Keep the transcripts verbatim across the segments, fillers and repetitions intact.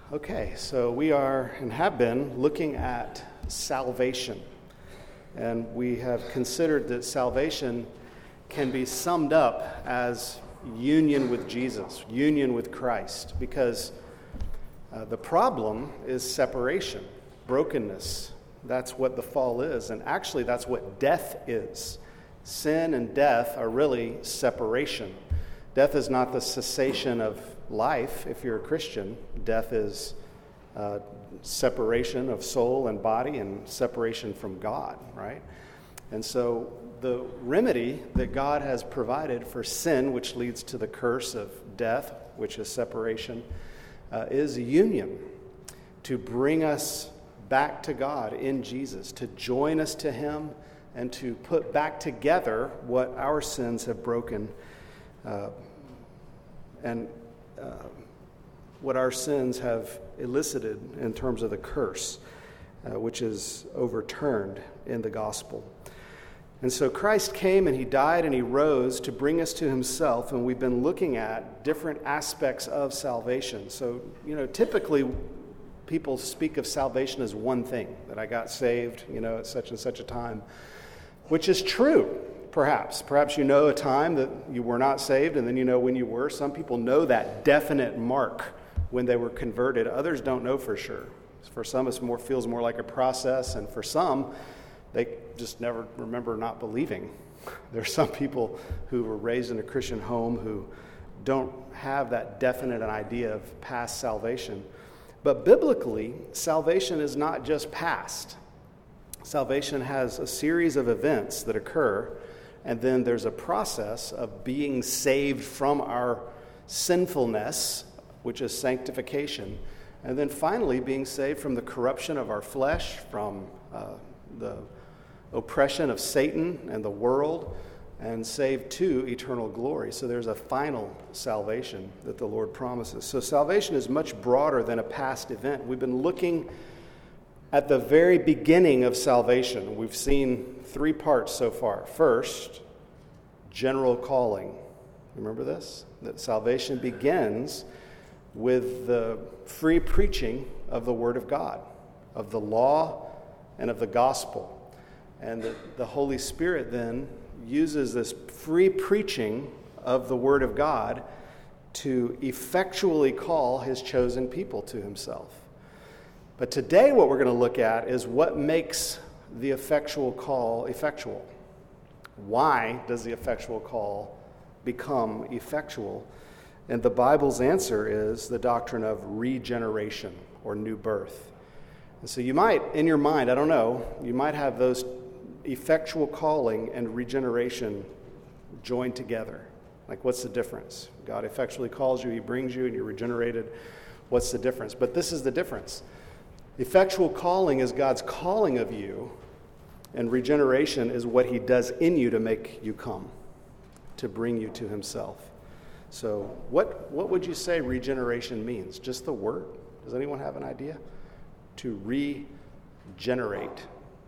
Okay, so we are and have been looking at salvation. And we have considered that salvation can be summed up as union with Jesus, union with Christ, because uh, the problem is separation, brokenness. That's what the fall is, and actually that's what death is. Sin and death are really separation. Death is not the cessation of life. If you're a Christian, death is uh, separation of soul and body and separation from God, right? And so the remedy that God has provided for sin, which leads to the curse of death, which is separation, uh, is union, to bring us back to God in Jesus, to join us to Him, and to put back together what our sins have broken, uh, and uh, what our sins have elicited in terms of the curse, uh, which is overturned in the gospel. And so Christ came and He died and He rose to bring us to Himself, and we've been looking at different aspects of salvation. So, you know, typically people speak of salvation as one thing, that I got saved, you know, at such and such a time, which is true, perhaps. Perhaps you know a time that you were not saved, and then you know when you were. Some people know that definite mark when they were converted. Others don't know for sure. For some, it more feels more like a process, and for some, they just never remember not believing. There's some people who were raised in a Christian home who don't have that definite idea of past salvation. But biblically, salvation is not just past. Salvation has a series of events that occur, and then there's a process of being saved from our sinfulness, which is sanctification, and then finally being saved from the corruption of our flesh, from uh, the oppression of Satan and the world, and saved to eternal glory. So there's a final salvation that the Lord promises. So salvation is much broader than a past event. We've been looking at the very beginning of salvation. We've seen three parts so far. First, general calling. Remember this? That salvation begins with the free preaching of the Word of God, of the law and of the gospel. And the, the Holy Spirit then uses this free preaching of the Word of God to effectually call His chosen people to Himself. But today what we're going to look at is what makes the effectual call effectual. Why does the effectual call become effectual? And the Bible's answer is the doctrine of regeneration or new birth. And so you might, in your mind, I don't know, you might have those effectual calling and regeneration joined together. Like, what's the difference? God effectually calls you, He brings you, and you're regenerated. What's the difference? But this is the difference. Effectual calling is God's calling of you, and regeneration is what He does in you to make you come, to bring you to Himself. So what, what would you say regeneration means? Just the word? Does anyone have an idea? To regenerate.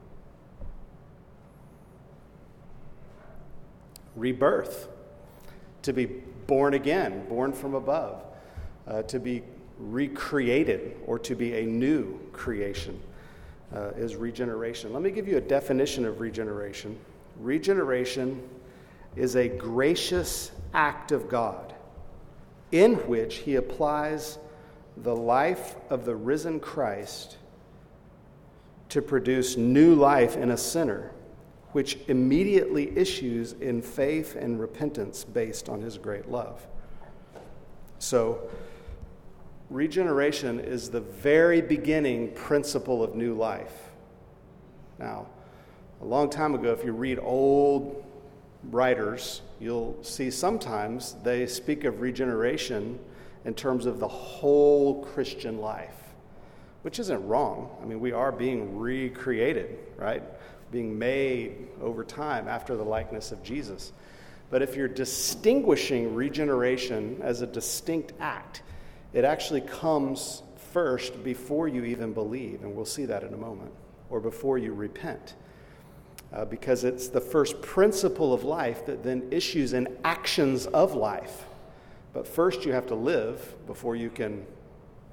Rebirth. To be born again, born from above. Uh, to be recreated, or to be a new creation, uh, is regeneration. Let me give you a definition of regeneration. Regeneration is a gracious act of God in which He applies the life of the risen Christ to produce new life in a sinner, which immediately issues in faith and repentance based on His great love. So, regeneration is the very beginning principle of new life. Now, a long time ago, if you read old writers, you'll see sometimes they speak of regeneration in terms of the whole Christian life, which isn't wrong. I mean, we are being recreated, right? Being made over time after the likeness of Jesus. But if you're distinguishing regeneration as a distinct act, it actually comes first before you even believe, and we'll see that in a moment, or before you repent. Uh, because it's the first principle of life that then issues in actions of life. But first you have to live before you can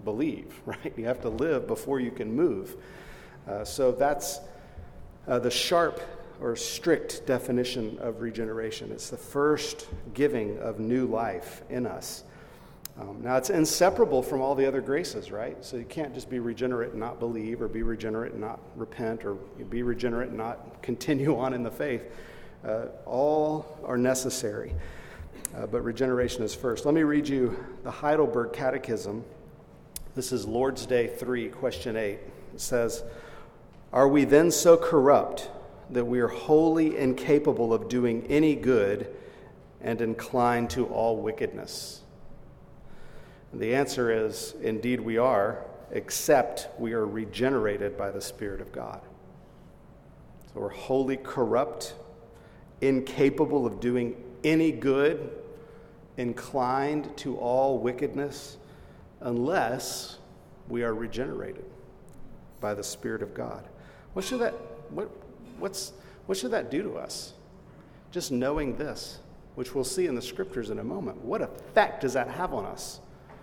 believe, right? You have to live before you can move. Uh, so that's uh, the sharp or strict definition of regeneration. It's the first giving of new life in us. Um, now, it's inseparable from all the other graces, right? So you can't just be regenerate and not believe, or be regenerate and not repent, or be regenerate and not continue on in the faith. Uh, all are necessary, uh, but regeneration is first. Let me read you the Heidelberg Catechism. This is Lord's Day three, question eight. It says, "Are we then so corrupt that we are wholly incapable of doing any good and inclined to all wickedness?" And the answer is, indeed we are, except we are regenerated by the Spirit of God. So we're wholly corrupt, incapable of doing any good, inclined to all wickedness, unless we are regenerated by the Spirit of God. What should that what what's what should that do to us? Just knowing this, which we'll see in the scriptures in a moment. What effect does that have on us?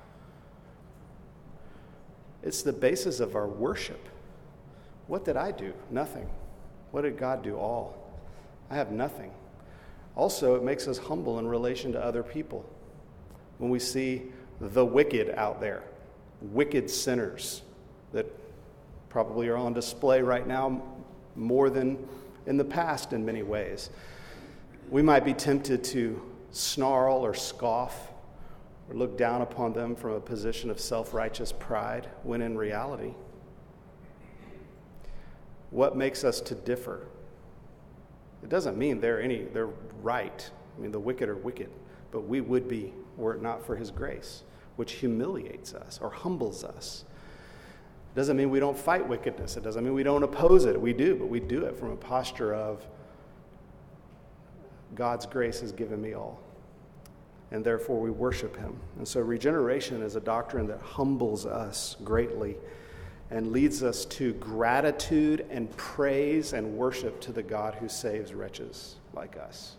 It's the basis of our worship. What did I do? Nothing. What did God do? All. I have nothing. Also, it makes us humble in relation to other people. When we see the wicked out there, wicked sinners that probably are on display right now more than in the past in many ways, we might be tempted to snarl or scoff or look down upon them from a position of self-righteous pride, when in reality, what makes us to differ? It doesn't mean they're any they're right. I mean, the wicked are wicked, but we would be were it not for his grace, which humiliates us or humbles us. It doesn't mean we don't fight wickedness. It doesn't mean we don't oppose it. We do, but we do it from a posture of God's grace has given me all, and therefore we worship him. And so regeneration is a doctrine that humbles us greatly and leads us to gratitude and praise and worship to the God who saves wretches like us.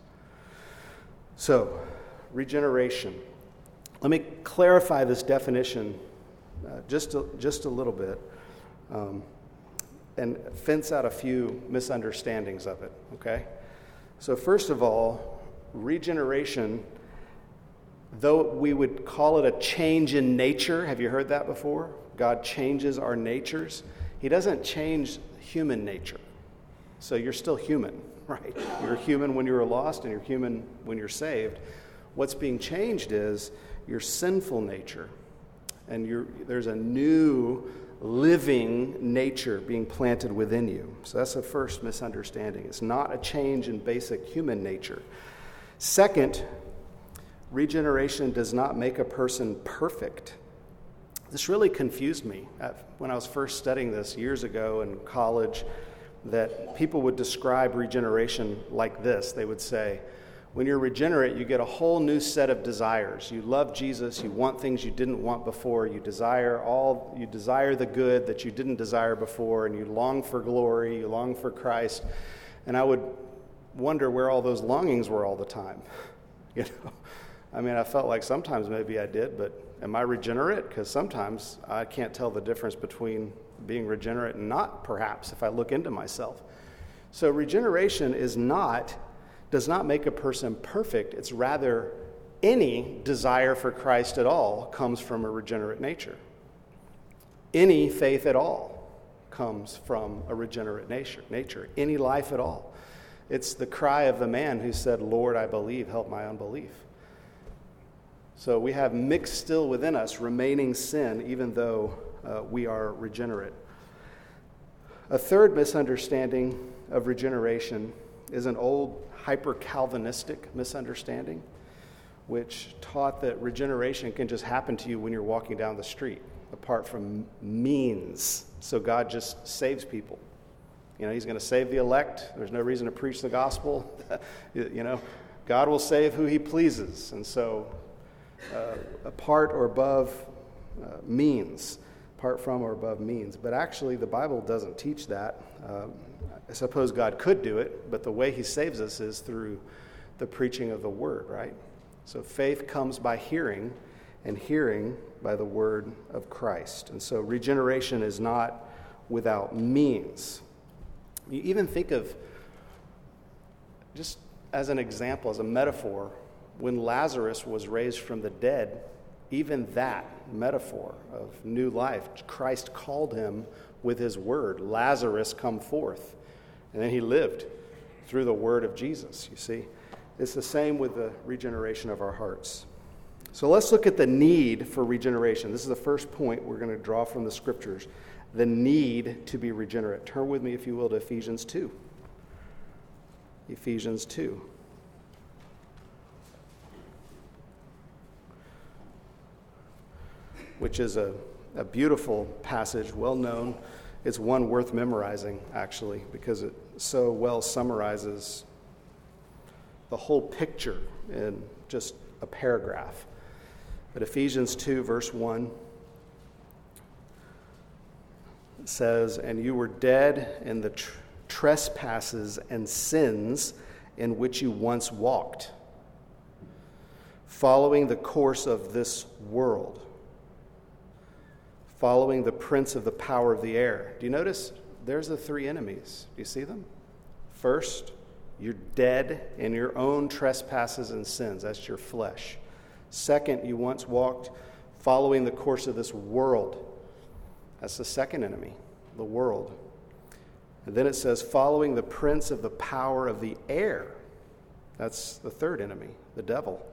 So, regeneration. Let me clarify this definition uh, just, a, just a little bit um, and fence out a few misunderstandings of it, okay? So first of all, regeneration, though we would call it a change in nature, have you heard that before? God changes our natures. He doesn't change human nature. So you're still human, right? You're human when you were lost, and you're human when you're saved. What's being changed is your sinful nature. And you're, there's a new living nature being planted within you. So that's the first misunderstanding. It's not a change in basic human nature. Second, regeneration does not make a person perfect. This really confused me when I was first studying this years ago in college, that people would describe regeneration like this. They would say, when you're regenerate, you get a whole new set of desires. You love Jesus, you want things you didn't want before, you desire all, you desire the good that you didn't desire before, and you long for glory, you long for Christ. And I would wonder where all those longings were all the time. You know, I mean, I felt like sometimes maybe I did, but am I regenerate? Because sometimes I can't tell the difference between being regenerate and not, perhaps, if I look into myself. So regeneration is not, does not make a person perfect. It's rather any desire for Christ at all comes from a regenerate nature. Any faith at all comes from a regenerate nature. nature. Any life at all. It's the cry of the man who said, "Lord, I believe, help my unbelief." So we have mixed still within us remaining sin, even though uh, we are regenerate. A third misunderstanding of regeneration is an old hyper-Calvinistic misunderstanding, which taught that regeneration can just happen to you when you're walking down the street, apart from means. So God just saves people. You know, he's going to save the elect. There's no reason to preach the gospel. You know, God will save who he pleases. And so Uh, apart or above uh, means, apart from or above means. But actually, the Bible doesn't teach that. Uh, I suppose God could do it, but the way he saves us is through the preaching of the word, right? So faith comes by hearing, and hearing by the word of Christ. And so regeneration is not without means. You even think of, just as an example, as a metaphor, when Lazarus was raised from the dead, even that metaphor of new life, Christ called him with his word, Lazarus, come forth. And then he lived through the word of Jesus, you see. It's the same with the regeneration of our hearts. So let's look at the need for regeneration. This is the first point we're going to draw from the scriptures, the need to be regenerate. Turn with me, if you will, to Ephesians two. Ephesians two. Which is a, a beautiful passage, well known. It's one worth memorizing, actually, because it so well summarizes the whole picture in just a paragraph. But Ephesians two, verse one says, "And you were dead in the tr- trespasses and sins in which you once walked, following the course of this world, following the prince of the power of the air." Do you notice there's the three enemies? Do you see them? First, you're dead in your own trespasses and sins. That's your flesh. Second, you once walked following the course of this world. That's the second enemy, the world. And then it says, following the prince of the power of the air. That's the third enemy, the devil.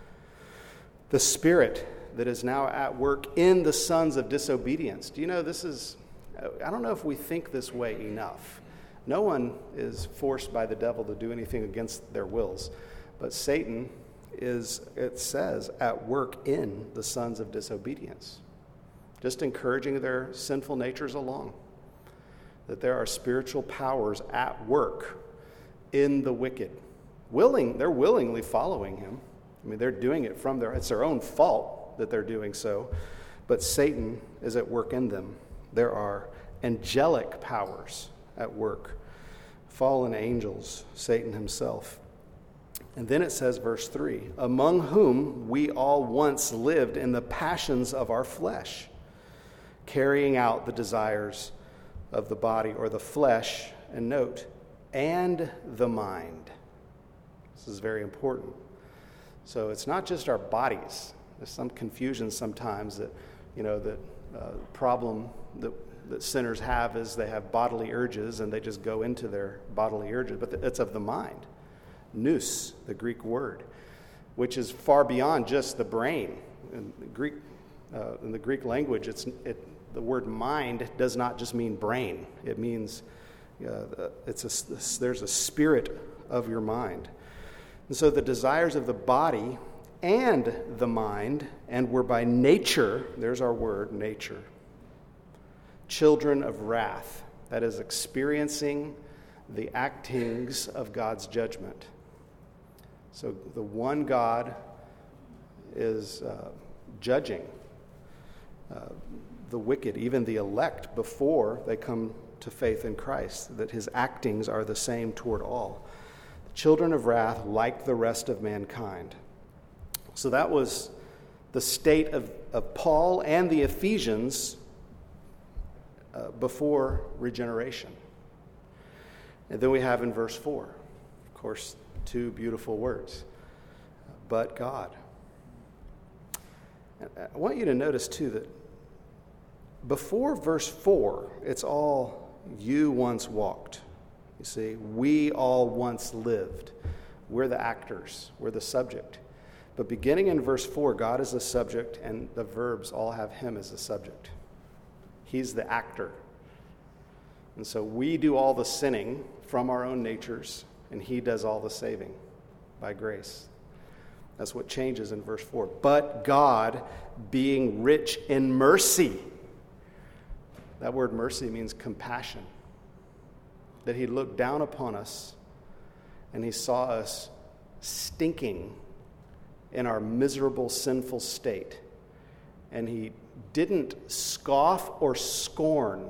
The spirit that is now at work in the sons of disobedience. Do you know this is, I don't know if we think this way enough. No one is forced by the devil to do anything against their wills. But Satan is, it says, at work in the sons of disobedience. Just encouraging their sinful natures along. That there are spiritual powers at work in the wicked. Willing, they're willingly following him. I mean, they're doing it from their, it's their own fault that they're doing so. But Satan is at work in them. There are angelic powers at work. Fallen angels, Satan himself. And then it says, verse three, among whom we all once lived in the passions of our flesh, carrying out the desires of the body or the flesh, and note, and the mind. This is very important. So it's not just our bodies. There's some confusion sometimes that, you know, that uh, problem that, that sinners have is they have bodily urges and they just go into their bodily urges, but it's of the mind. Nous, the Greek word, which is far beyond just the brain. In the Greek, uh, in the Greek language, it's it, the word mind does not just mean brain. It means uh, it's a, there's a spirit of your mind. And so the desires of the body and the mind, and were by nature, there's our word, nature, children of wrath. That is, experiencing the actings of God's judgment. So the one God is uh, judging uh, the wicked, even the elect, before they come to faith in Christ, that his actings are the same toward all. The children of wrath, like the rest of mankind. So that was the state of, of Paul and the Ephesians uh, before regeneration. And then we have in verse four, of course, two beautiful words, but God. And I want you to notice, too, that before verse four, it's all you once walked. You see, we all once lived. We're the actors. We're the subject. But beginning in verse four, God is the subject, and the verbs all have him as the subject. He's the actor. And so we do all the sinning from our own natures, and he does all the saving by grace. That's what changes in verse four. But God, being rich in mercy. That word mercy means compassion. That he looked down upon us, and he saw us stinking in our miserable, sinful state. And he didn't scoff or scorn.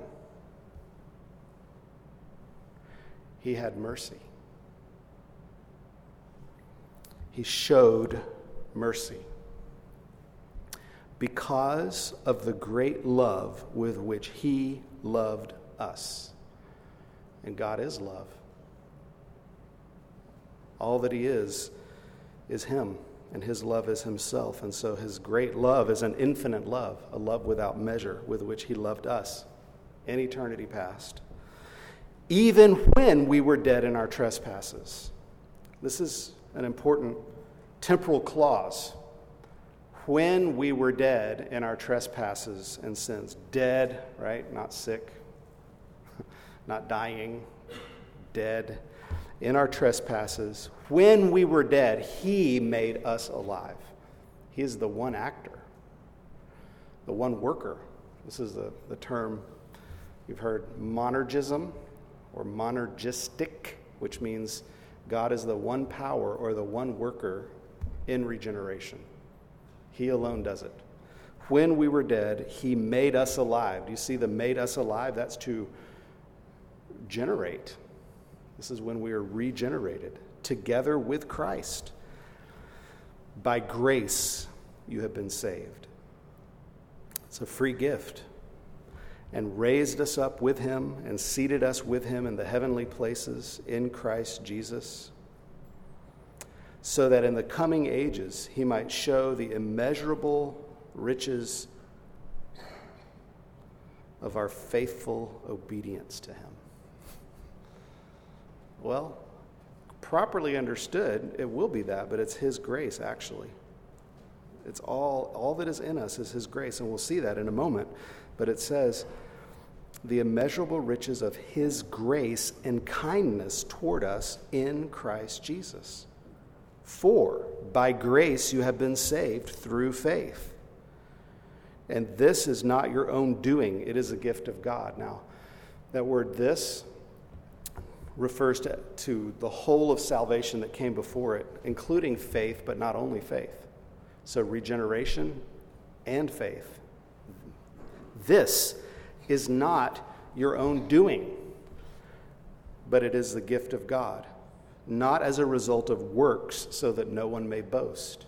He had mercy. He showed mercy. because of the great love with which he loved us. And God is love. All that he is, is him, and his love is himself. And so his great love is an infinite love, a love without measure with which he loved us in eternity past, even when we were dead in our trespasses. This is an important temporal clause. When we were dead in our trespasses and sins. Dead, right? Not sick, not dying, dead. In our trespasses, when we were dead, he made us alive. He is the one actor, the one worker. This is the, the term you've heard, monergism or monergistic, which means God is the one power or the one worker in regeneration. He alone does it. When we were dead, he made us alive. Do you see the made us alive? That's to generate. This is when we are regenerated together with Christ. By grace, you have been saved. It's a free gift. And raised us up with him and seated us with him in the heavenly places in Christ Jesus, so that in the coming ages he might show the immeasurable riches of our faithful obedience to him. Well, properly understood, it will be that, but it's his grace, actually. It's all, all that is in us is his grace, and we'll see that in a moment. But it says, the immeasurable riches of his grace and kindness toward us in Christ Jesus. For by grace you have been saved through faith. And this is not your own doing, it is a gift of God. Now, that word this refers to, to the whole of salvation that came before it, including faith, but not only faith. So regeneration and faith. This is not your own doing, but it is the gift of God, not as a result of works, so that no one may boast.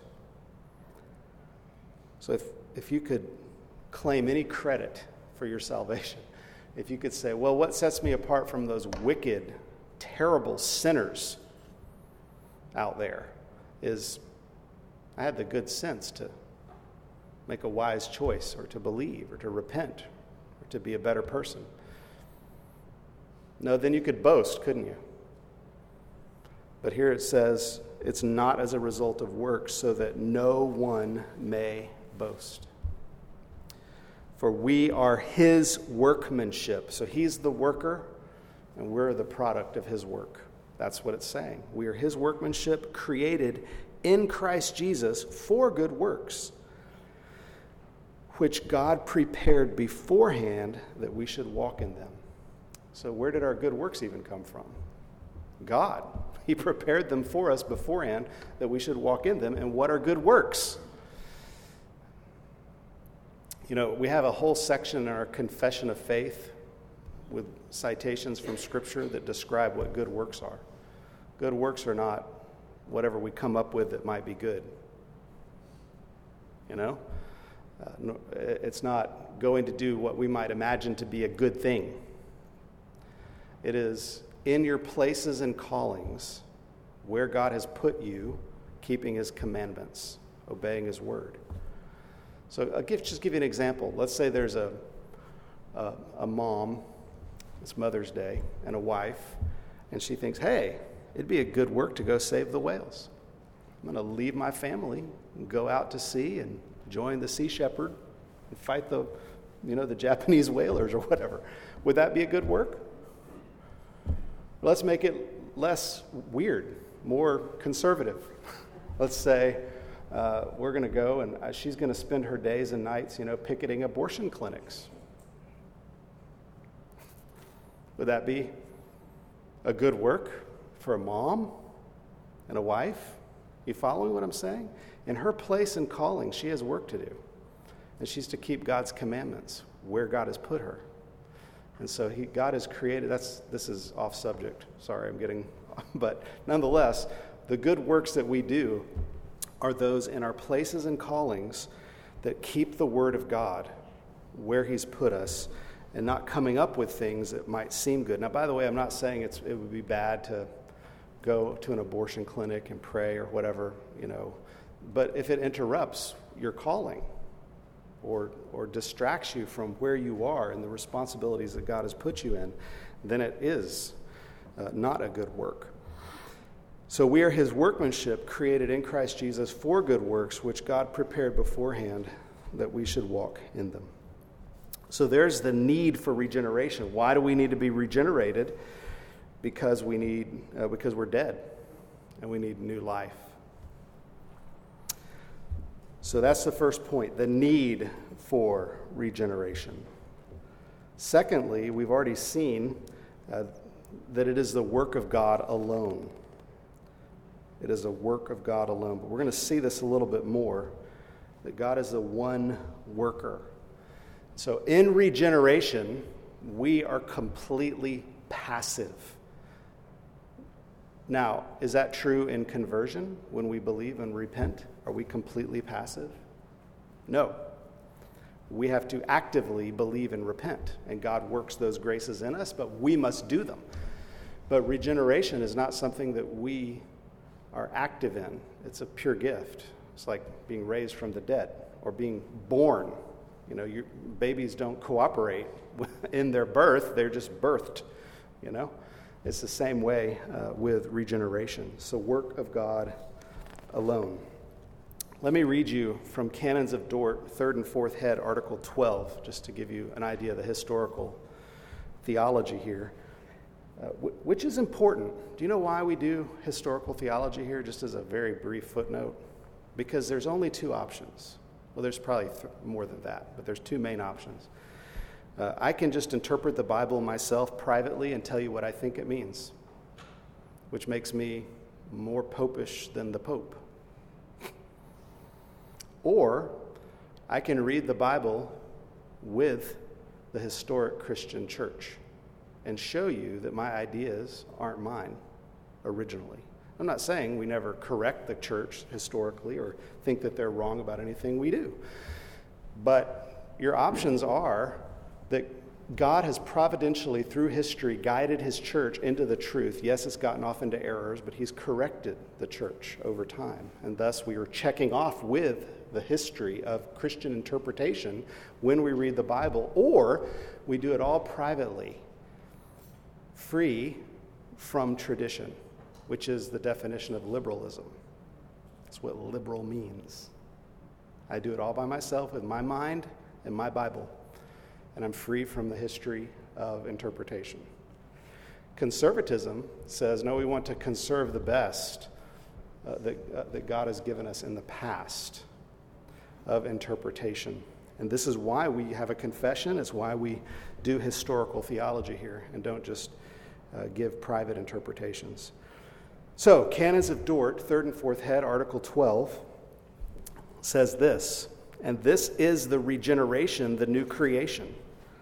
So if, if you could claim any credit for your salvation, if you could say, well, what sets me apart from those wicked, terrible sinners out there is I had the good sense to make a wise choice, or to believe, or to repent, or to be a better person. No, then you could boast, couldn't you? But here it says, it's not as a result of works, so that no one may boast. For we are his workmanship. So he's the worker, and we're the product of his work. That's what it's saying. We are his workmanship, created in Christ Jesus for good works, which God prepared beforehand that we should walk in them. So where did our good works even come from? God. He prepared them for us beforehand that we should walk in them. And what are good works? You know, we have a whole section in our confession of faith with citations from Scripture that describe what good works are. Good works are not whatever we come up with that might be good. You know? Uh, no, it's not going to do what we might imagine to be a good thing. It is in your places and callings where God has put you, keeping his commandments, obeying his word. So I'll give, just give you an example. Let's say there's a, a, a mom, it's Mother's Day, and a wife, and she thinks, hey, it'd be a good work to go save the whales. I'm going to leave my family and go out to sea and join the Sea Shepherd and fight the, you know, the Japanese whalers or whatever. Would that be a good work? Let's make it less weird, more conservative. Let's say uh, we're going to go and uh, she's going to spend her days and nights, you know, picketing abortion clinics. Would that be a good work for a mom and a wife? You following what I'm saying? In her place and calling, she has work to do. And she's to keep God's commandments where God has put her. And so he, God has created, that's this is off subject. Sorry, I'm getting, but nonetheless, the good works that we do are those in our places and callings that keep the Word of God where He's put us and not coming up with things that might seem good. Now, by the way, I'm not saying it's, it would be bad to go to an abortion clinic and pray or whatever, you know, but if it interrupts your calling or or distracts you from where you are and the responsibilities that God has put you in, then it is uh, not a good work. So we are His workmanship, created in Christ Jesus for good works, which God prepared beforehand that we should walk in them. So there's the need for regeneration. Why do we need to be regenerated? Because we need, uh, because we're dead, and we need new life. So that's the first point, the need for regeneration. Secondly, we've already seen uh, that it is the work of God alone. It is a work of God alone. But we're going to see this a little bit more, that God is the one worker. So in regeneration, we are completely passive. Now, is that true in conversion when we believe and repent? Are we completely passive? No. We have to actively believe and repent, and God works those graces in us, but we must do them. But regeneration is not something that we are active in. It's a pure gift. It's like being raised from the dead or being born. You know, your babies don't cooperate in their birth, they're just birthed, you know. It's the same way uh, with regeneration. So work of God alone. Let me read you from Canons of Dort, third and fourth head, Article twelve, just to give you an idea of the historical theology here, uh, w- which is important. Do you know why we do historical theology here, just as a very brief footnote? Because there's only two options. Well, there's probably th- more than that, but there's two main options. Uh, I can just interpret the Bible myself privately and tell you what I think it means, which makes me more popish than the Pope. Or I can read the Bible with the historic Christian church and show you that my ideas aren't mine originally. I'm not saying we never correct the church historically or think that they're wrong about anything we do. But your options are that God has providentially, through history, guided His church into the truth. Yes, it's gotten off into errors, but He's corrected the church over time. And thus we are checking off with the history of Christian interpretation when we read the Bible. Or we do it all privately, free from tradition, which is the definition of liberalism. That's what liberal means. I do it all by myself with my mind and my Bible, and I'm free from the history of interpretation. Conservatism says, no, we want to conserve the best uh, that, uh, that God has given us in the past of interpretation. And this is why we have a confession. It's why we do historical theology here and don't just uh, give private interpretations. So, Canons of Dort, third and fourth head, Article twelve, says this, and this is the regeneration, the new creation.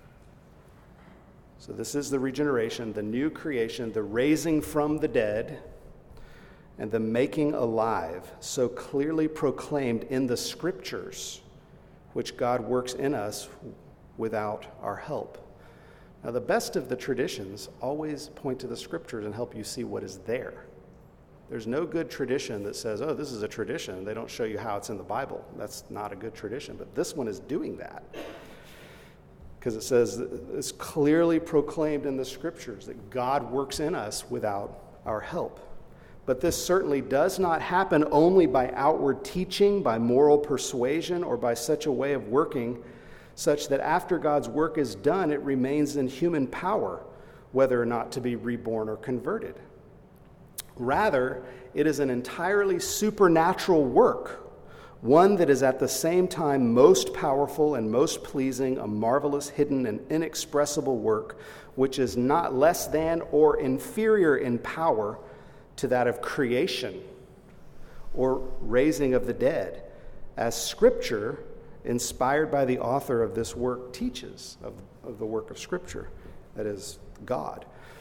So this is the regeneration, the new creation, the raising from the dead, and the making alive, so clearly proclaimed in the Scriptures, which God works in us without our help. Now, the best of the traditions always point to the Scriptures and help you see what is there. There's no good tradition that says, oh, this is a tradition. They don't show you how it's in the Bible. That's not a good tradition. But this one is doing that. Because it says it's clearly proclaimed in the Scriptures that God works in us without our help. But this certainly does not happen only by outward teaching, by moral persuasion, or by such a way of working, such that after God's work is done, it remains in human power, whether or not to be reborn or converted. Rather, it is an entirely supernatural work, one that is at the same time most powerful and most pleasing, a marvelous, hidden, and inexpressible work, which is not less than or inferior in power to that of creation or raising of the dead, as Scripture, inspired by the author of this work, teaches of, of the work of Scripture, that is, God.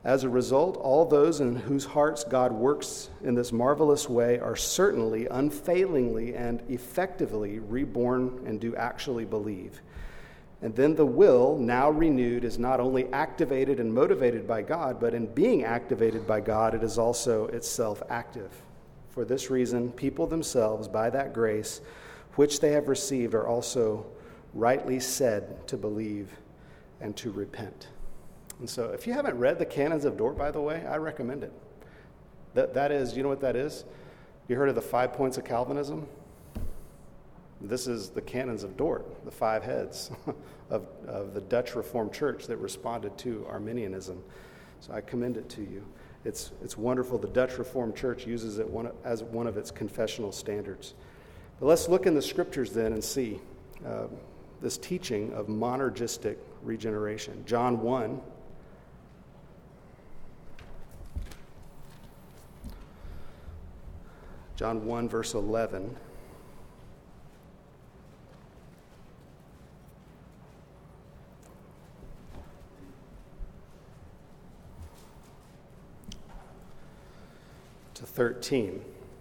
As a result, all those in whose hearts God works in this marvelous way are certainly, unfailingly, and effectively reborn and do actually believe. And then the will, now renewed, is not only activated and motivated by God, but in being activated by God, it is also itself active. For this reason, people themselves, by that grace which they have received, are also rightly said to believe and to repent. And so if you haven't read the Canons of Dort, by the way, I recommend it. That, that is, you know what that is? You heard of the five points of Calvinism? This is the Canons of Dort, the five heads of, of the Dutch Reformed Church that responded to Arminianism. So I commend it to you. It's, it's wonderful. The Dutch Reformed Church uses it one, as one of its confessional standards. But let's look in the scriptures then and see uh, this teaching of monergistic regeneration. John one. John one, verse eleven. To thirteen.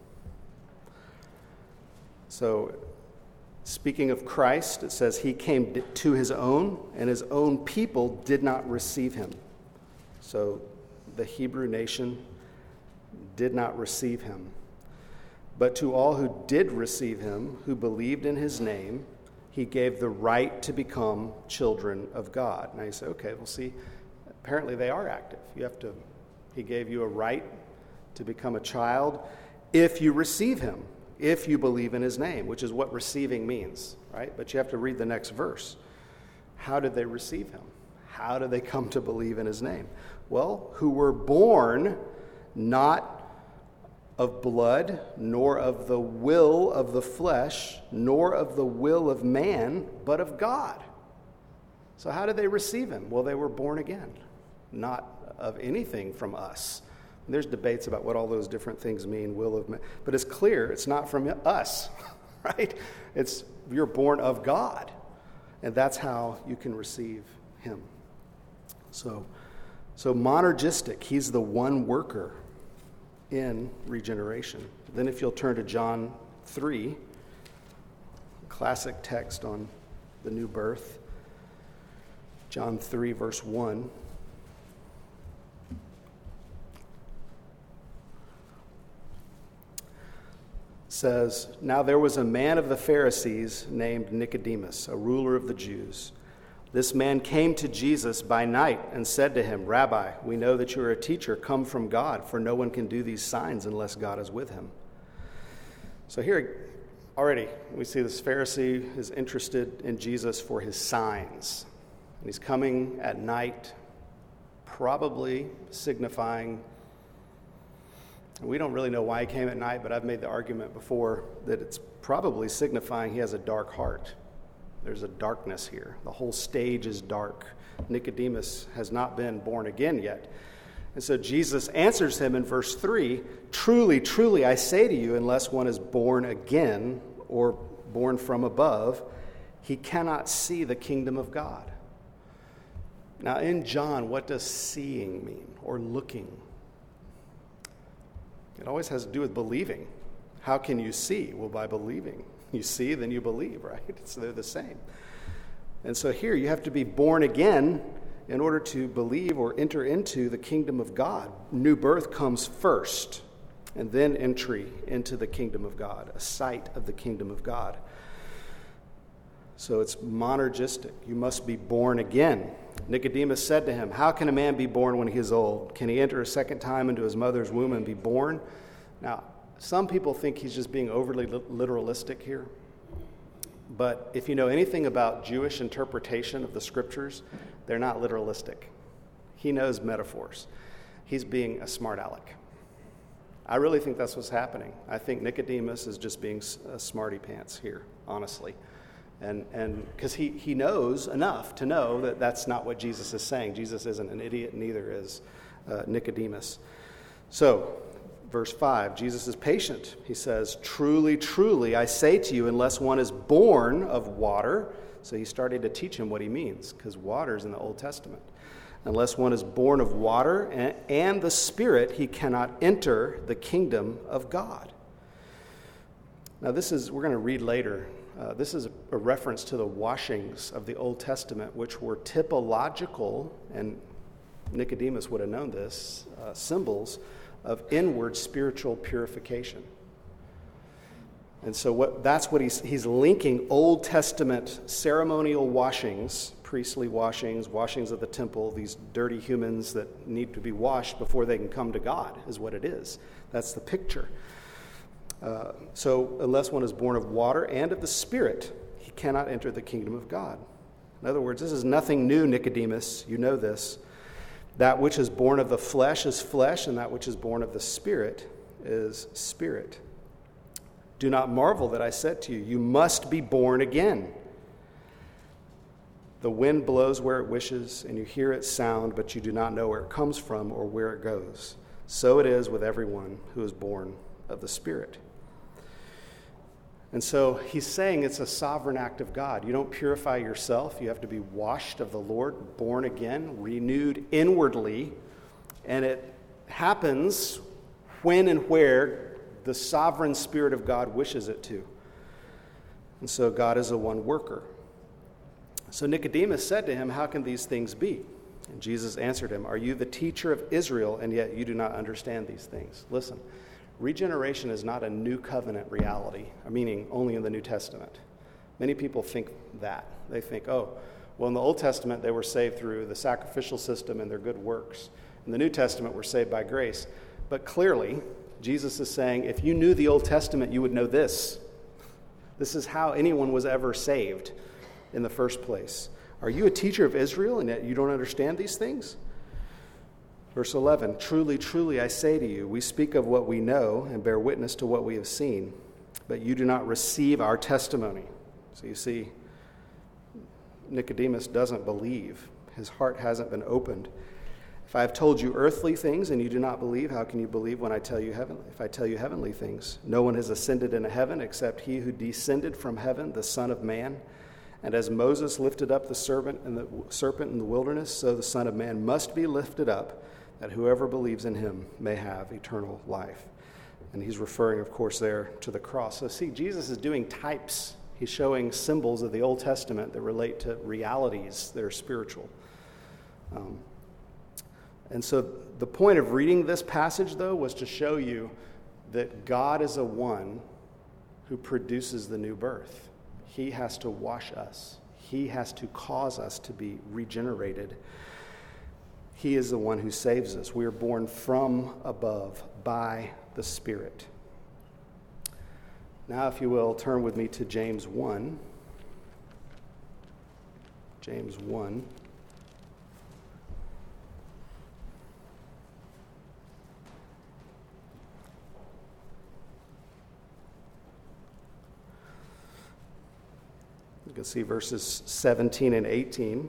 So, speaking of Christ, it says he came to his own, and his own people did not receive him. So, the Hebrew nation did not receive him. But to all who did receive him, who believed in his name, he gave the right to become children of God. Now you say, okay, well, see, apparently they are active. You have to, he gave you a right to become a child if you receive him, if you believe in his name, which is what receiving means, right? But you have to read the next verse. How did they receive him? How did they come to believe in his name? Well, who were born not of blood, nor of the will of the flesh, nor of the will of man, but of God. So how did they receive him? Well, they were born again, not of anything from us. And there's debates about what all those different things mean, will of man. But it's clear it's not from us, right? It's you're born of God. And that's how you can receive him. So, so monergistic, he's the one worker in regeneration. Then if you'll turn to John three, classic text on the new birth. John three, verse one. Says, "Now there was a man of the Pharisees named Nicodemus, a ruler of the Jews. This man came to Jesus by night and said to him, 'Rabbi, we know that you are a teacher come from God, for no one can do these signs unless God is with him.'" So here already we see this Pharisee is interested in Jesus for his signs. And he's coming at night, probably signifying, we don't really know why he came at night, but I've made the argument before that it's probably signifying he has a dark heart. There's a darkness here. The whole stage is dark. Nicodemus has not been born again yet. And so Jesus answers him in verse three, "Truly, truly, I say to you, unless one is born again or born from above, he cannot see the kingdom of God." Now in John, what does seeing mean or looking? It always has to do with believing. How can you see? Well, by believing. You see, then you believe, right? So they're the same. And so here you have to be born again in order to believe or enter into the kingdom of God. New birth comes first, and then entry into the kingdom of God, a sight of the kingdom of God. So it's monergistic. You must be born again. Nicodemus said to him, "How can a man be born when he is old? Can he enter a second time into his mother's womb and be born?" Now, some people think he's just being overly literalistic here. But if you know anything about Jewish interpretation of the scriptures, they're not literalistic. He knows metaphors. He's being a smart aleck. I really think that's what's happening. I think Nicodemus is just being a smarty pants here, honestly. And and because he, he knows enough to know that that's not what Jesus is saying. Jesus isn't an idiot, neither is uh, Nicodemus. So, verse five, Jesus is patient. He says, "Truly, truly, I say to you, unless one is born of water," so he's starting to teach him what he means, because water is in the Old Testament, Unless one is born of water and, and the Spirit, he cannot enter the kingdom of God. Now this is, we're going to read later, uh, this is a, a reference to the washings of the Old Testament, which were typological, and Nicodemus would have known this, uh, symbols of inward spiritual purification. And so what, that's what he's, he's linking Old Testament ceremonial washings, priestly washings, washings of the temple, these dirty humans that need to be washed before they can come to God, is what it is. That's the picture. Uh, so unless one is born of water and of the Spirit, he cannot enter the kingdom of God. In other words, this is nothing new, Nicodemus. You know this. That which is born of the flesh is flesh, and that which is born of the Spirit is spirit. Do not marvel that I said to you, you must be born again. The wind blows where it wishes, and you hear its sound, but you do not know where it comes from or where it goes. So it is with everyone who is born of the Spirit. And so he's saying it's a sovereign act of God. You don't purify yourself. You have to be washed of the Lord, born again, renewed inwardly. And it happens when and where the sovereign Spirit of God wishes it to. And so God is a one worker. So Nicodemus said to him, how can these things be? And Jesus answered him, are you the teacher of Israel, and yet you do not understand these things? Listen, regeneration is not a new covenant reality, meaning only in the New Testament. Many people think that. They think, oh, well, in the Old Testament, they were saved through the sacrificial system and their good works. In the New Testament, we're saved by grace. But clearly, Jesus is saying, if you knew the Old Testament, you would know this. This is how anyone was ever saved in the first place. Are you a teacher of Israel, and yet you don't understand these things? Verse eleven, truly, truly, I say to you, we speak of what we know and bear witness to what we have seen, but you do not receive our testimony. So you see, Nicodemus doesn't believe. His heart hasn't been opened. If I have told you earthly things and you do not believe, how can you believe when I tell you heavenly? If I tell you heavenly things, no one has ascended into heaven except he who descended from heaven, the Son of Man. And as Moses lifted up the serpent in the serpent in the wilderness, so the Son of Man must be lifted up, that whoever believes in him may have eternal life. And he's referring, of course, there to the cross. So see, Jesus is doing types. He's showing symbols of the Old Testament that relate to realities that are spiritual. Um, and so the point of reading this passage, though, was to show you that God is a one who produces the new birth. He has to wash us. He has to cause us to be regenerated. He is the one who saves us. We are born from above by the Spirit. Now, if you will, turn with me to James one. James one. You can see verses seventeen and eighteen.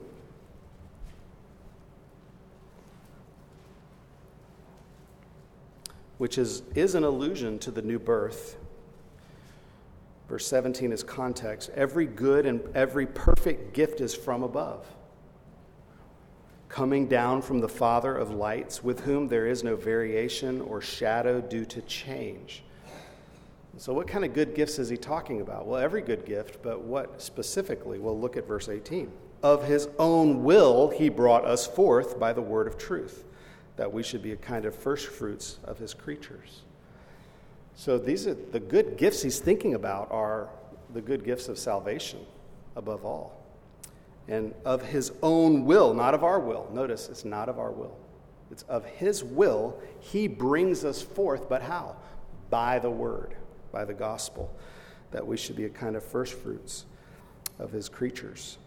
Which is, is an allusion to the new birth. Verse seventeen is context. Every good and every perfect gift is from above, coming down from the Father of lights, with whom there is no variation or shadow due to change. So what kind of good gifts is he talking about? Well, every good gift, but what specifically? Well, look at verse eighteen. Of his own will he brought us forth by the word of truth, that we should be a kind of first fruits of his creatures. So these are the good gifts he's thinking about are the good gifts of salvation above all. And of his own will, not of our will. Notice, it's not of our will. It's of his will he brings us forth, but how? By the word, by the gospel, that we should be a kind of first fruits of his creatures.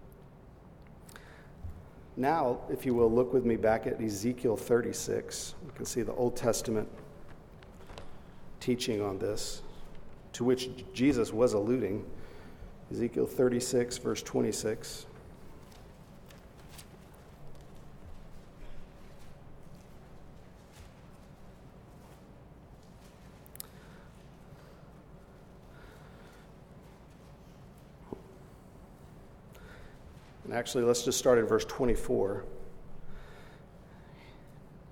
Now, if you will, look with me back at Ezekiel thirty-six. You can see the Old Testament teaching on this, to which Jesus was alluding. Ezekiel thirty-six, verse twenty-six. And actually, let's just start at verse twenty-four.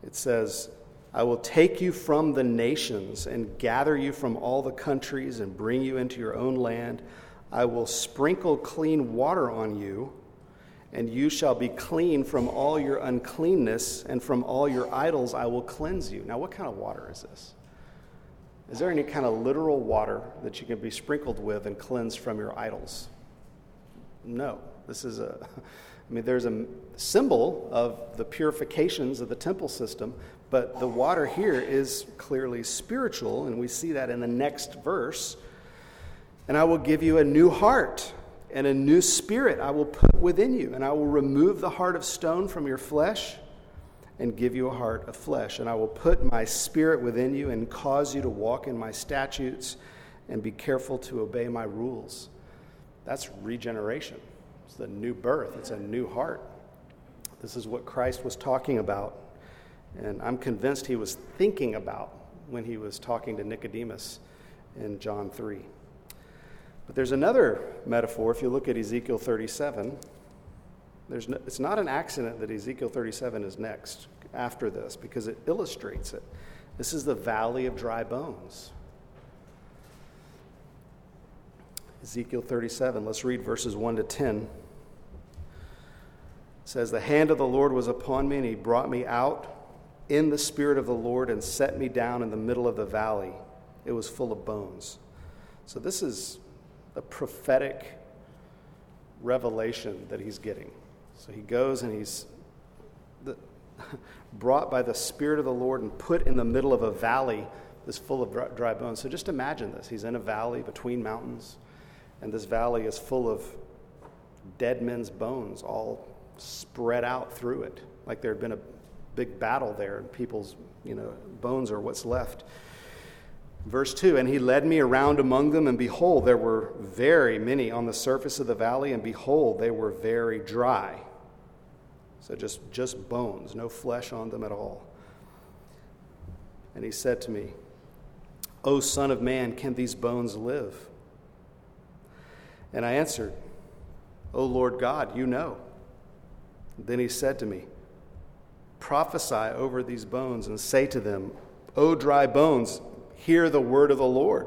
It says, I will take you from the nations and gather you from all the countries and bring you into your own land. I will sprinkle clean water on you, and you shall be clean from all your uncleanness, and from all your idols I will cleanse you. Now, what kind of water is this? Is there any kind of literal water that you can be sprinkled with and cleansed from your idols? No. This is a, I mean, there's a symbol of the purifications of the temple system, but the water here is clearly spiritual, and we see that in the next verse. And I will give you a new heart, and a new spirit I will put within you, and I will remove the heart of stone from your flesh and give you a heart of flesh. And I will put my spirit within you and cause you to walk in my statutes and be careful to obey my rules. That's regeneration. It's the new birth. It's a new heart. This is what Christ was talking about. And I'm convinced he was thinking about when he was talking to Nicodemus in John three. But there's another metaphor. If you look at Ezekiel thirty-seven, there's no, it's not an accident that Ezekiel thirty-seven is next after this, because it illustrates it. This is the valley of dry bones. Ezekiel thirty-seven, let's read verses one to ten. It says, the hand of the Lord was upon me, and he brought me out in the spirit of the Lord and set me down in the middle of the valley. It was full of bones. So this is a prophetic revelation that he's getting. So he goes and he's the, brought by the Spirit of the Lord and put in the middle of a valley that's full of dry, dry bones. So just imagine this. He's in a valley between mountains, and this valley is full of dead men's bones all spread out through it, like there had been a big battle there, and people's, you know, bones are what's left. Verse two, and he led me around among them, and behold, there were very many on the surface of the valley, and behold, they were very dry. So just, just bones, no flesh on them at all. And he said to me, O Son of man, can these bones live? And I answered, O Lord God, you know. Then he said to me, prophesy over these bones and say to them, O dry bones, hear the word of the Lord.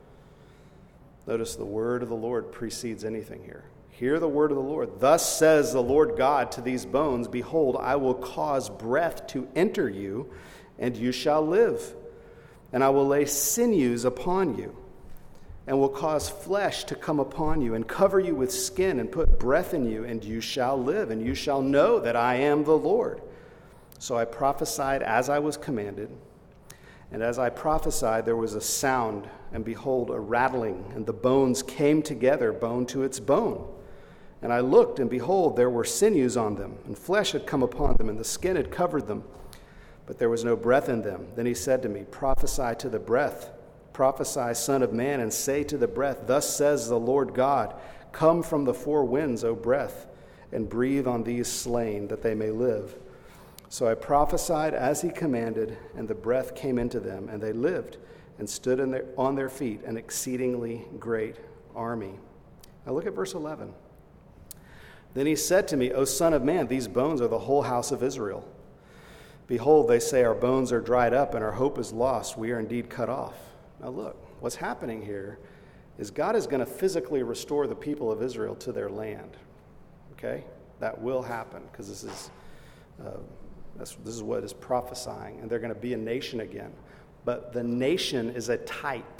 Notice the word of the Lord precedes anything here. Hear the word of the Lord. Thus says the Lord God to these bones, behold, I will cause breath to enter you, and you shall live. And I will lay sinews upon you, and will cause flesh to come upon you, and cover you with skin, and put breath in you, and you shall live, and you shall know that I am the Lord. So I prophesied as I was commanded, and as I prophesied, there was a sound, and behold, a rattling, and the bones came together, bone to its bone. And I looked, and behold, there were sinews on them, and flesh had come upon them, and the skin had covered them, but there was no breath in them. Then he said to me, prophesy to the breath, prophesy, Son of man, and say to the breath, thus says the Lord God, come from the four winds, O breath, and breathe on these slain, that they may live. So I prophesied as he commanded, and the breath came into them, and they lived, and stood in their, on their feet, an exceedingly great army. Now look at verse eleven. Then he said to me, O Son of man, these bones are the whole house of Israel. Behold, they say, our bones are dried up, and our hope is lost. We are indeed cut off. Now look, what's happening here is God is going to physically restore the people of Israel to their land. Okay? That will happen, because this is uh, that's, this is what is prophesying, and they're going to be a nation again. But the nation is a type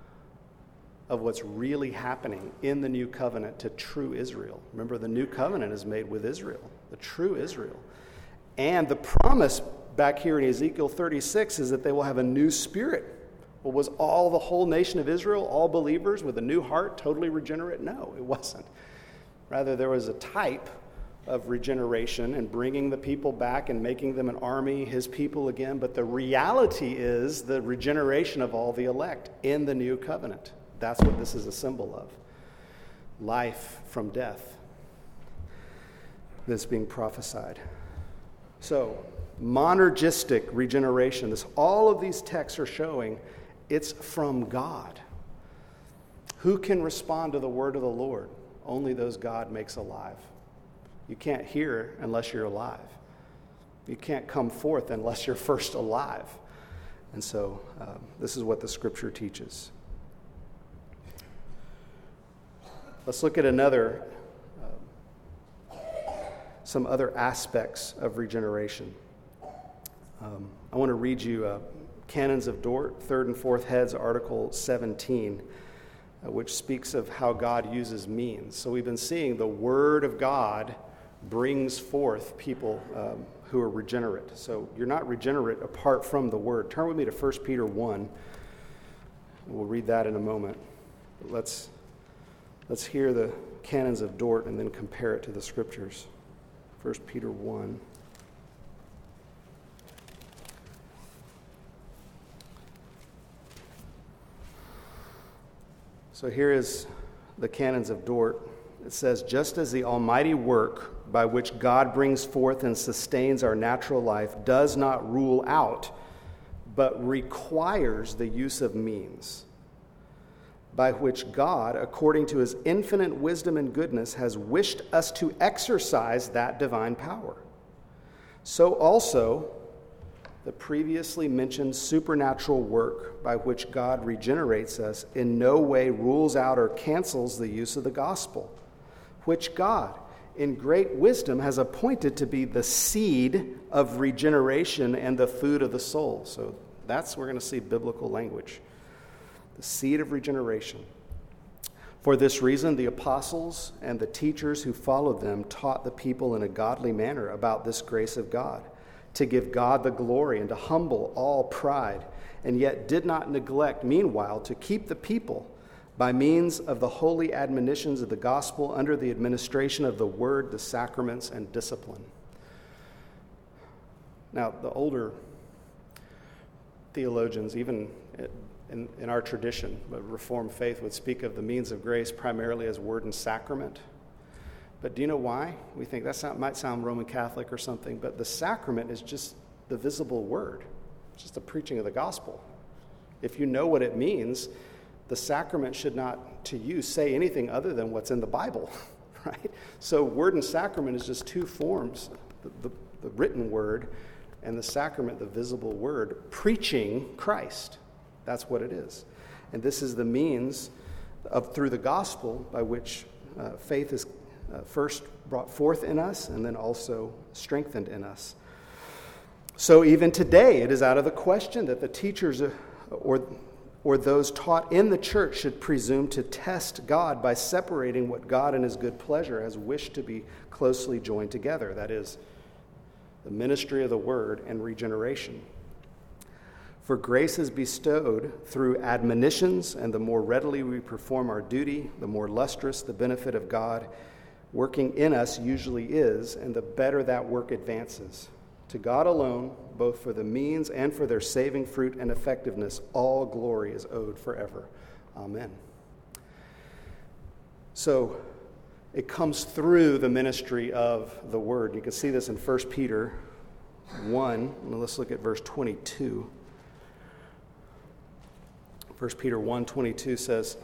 of what's really happening in the new covenant to true Israel. Remember, the new covenant is made with Israel, the true Israel. And the promise back here in Ezekiel thirty-six is that they will have a new spirit. Well, was all the whole nation of Israel, all believers with a new heart, totally regenerate? No, it wasn't. Rather, there was a type of regeneration and bringing the people back and making them an army, his people again. But the reality is the regeneration of all the elect in the new covenant. That's what this is a symbol of. Life from death that's being prophesied. So, monergistic regeneration, this, all of these texts are showing it's from God. Who can respond to the word of the Lord? Only those God makes alive. You can't hear unless you're alive. You can't come forth unless you're first alive. And so uh, this is what the Scripture teaches. Let's look at another, uh, some other aspects of regeneration. Um, I want to read you uh, Canons of Dort, third and fourth heads, Article seventeen, uh, which speaks of how God uses means. So we've been seeing the Word of God brings forth people um, who are regenerate. So you're not regenerate apart from the Word. Turn with me to First Peter one. We'll read that in a moment. But let's, let's hear the Canons of Dort and then compare it to the Scriptures. First Peter one. So here is the Canons of Dort. It says, just as the almighty work by which God brings forth and sustains our natural life does not rule out, but requires the use of means, by which God, according to his infinite wisdom and goodness, has wished us to exercise that divine power. So also, the previously mentioned supernatural work by which God regenerates us in no way rules out or cancels the use of the gospel, which God, in great wisdom, has appointed to be the seed of regeneration and the food of the soul. So that's, we're going to see biblical language. The seed of regeneration. For this reason, the apostles and the teachers who followed them taught the people in a godly manner about this grace of God, to give God the glory and to humble all pride, and yet did not neglect, meanwhile, to keep the people by means of the holy admonitions of the gospel under the administration of the word, the sacraments, and discipline. Now, the older theologians, even in, in our tradition, the Reformed faith, would speak of the means of grace primarily as word and sacrament. But do you know why? We think that might sound Roman Catholic or something, but the sacrament is just the visible word. It's just the preaching of the gospel. If you know what it means, the sacrament should not, to you, say anything other than what's in the Bible, right? So word and sacrament is just two forms, the, the, the written word and the sacrament, the visible word, preaching Christ. That's what it is. And this is the means of, through the gospel, by which uh, faith is Uh, first brought forth in us and then also strengthened in us. So even today, it is out of the question that the teachers uh, or, or those taught in the church should presume to test God by separating what God in his good pleasure has wished to be closely joined together. That is, the ministry of the word and regeneration. For grace is bestowed through admonitions, and the more readily we perform our duty, the more lustrous the benefit of God working in us usually is, and the better that work advances. To God alone, both for the means and for their saving fruit and effectiveness, all glory is owed forever. Amen. So it comes through the ministry of the word. You can see this in First Peter one. Let's look at verse twenty-two. First Peter one twenty-two says,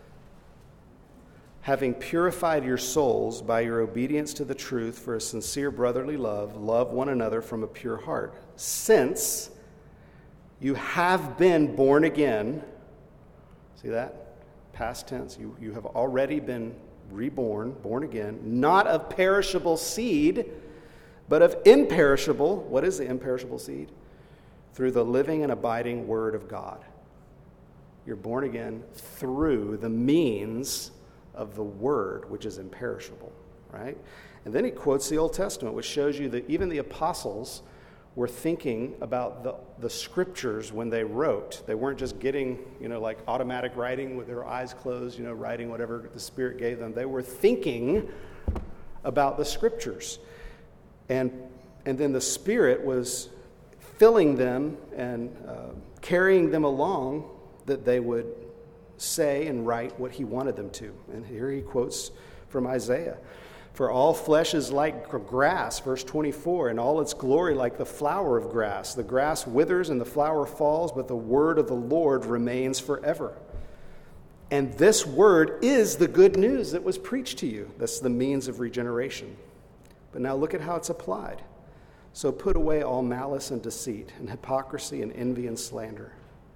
having purified your souls by your obedience to the truth for a sincere brotherly love, love one another from a pure heart. Since you have been born again, see that? Past tense, you, you have already been reborn, born again, not of perishable seed, but of imperishable. What is the imperishable seed? Through the living and abiding word of God. You're born again through the means of the word, which is imperishable, right? And then he quotes the Old Testament, which shows you that even the apostles were thinking about the, the scriptures when they wrote. They weren't just getting, you know, like automatic writing with their eyes closed, you know, writing whatever the Spirit gave them. They were thinking about the scriptures. And, and then the Spirit was filling them and uh, carrying them along that they would say and write what he wanted them to. And here he quotes from Isaiah. For all flesh is like grass, verse twenty-four, and all its glory like the flower of grass. The grass withers and the flower falls, but the word of the Lord remains forever. And this word is the good news that was preached to you. That's the means of regeneration. But now look at how it's applied. So put away all malice and deceit and hypocrisy and envy and slander.